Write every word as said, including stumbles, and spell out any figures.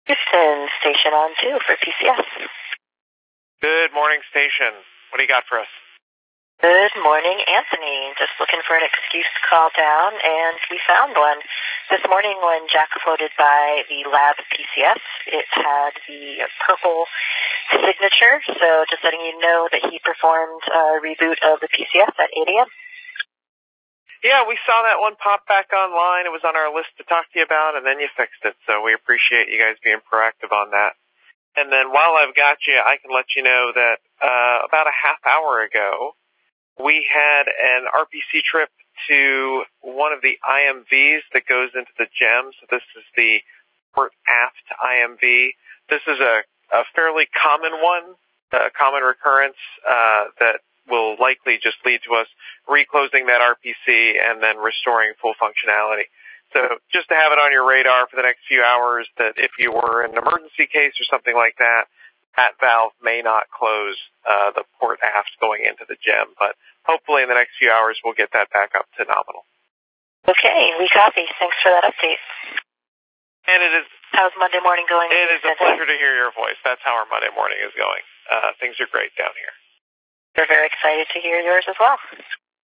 Houston, station on two for P C S. Good morning, station. What do you got for us? Good morning, Anthony. Just looking for an excuse to call down, and we found one. This morning when Jack floated by the lab P C S, it had the purple signature, so just letting you know that he performed a reboot of the P C S at eight a.m. Yeah, we saw that one pop back online. It was on our list to talk to you about, and then you fixed it, so we appreciate you guys being proactive on that. And then while I've got you, I can let you know that uh, about a half hour ago, we had an R P C trip to one of the I M Vs that goes into the GEM. So this is the port aft I M V. This is a, a fairly common one, a common recurrence uh, that will likely just lead to us reclosing that R P C and then restoring full functionality. So just to have it on your radar for the next few hours that if you were in an emergency case or something like that, that valve may not close uh, the port aft going into the GEM. But hopefully in the next few hours we'll get that back up to nominal. Okay, we copy. Thanks for that update. And it is How's Monday morning going? It is a pleasure to hear your voice. That's how our Monday morning is going. Uh, things are great down here. We're very excited to hear yours as well.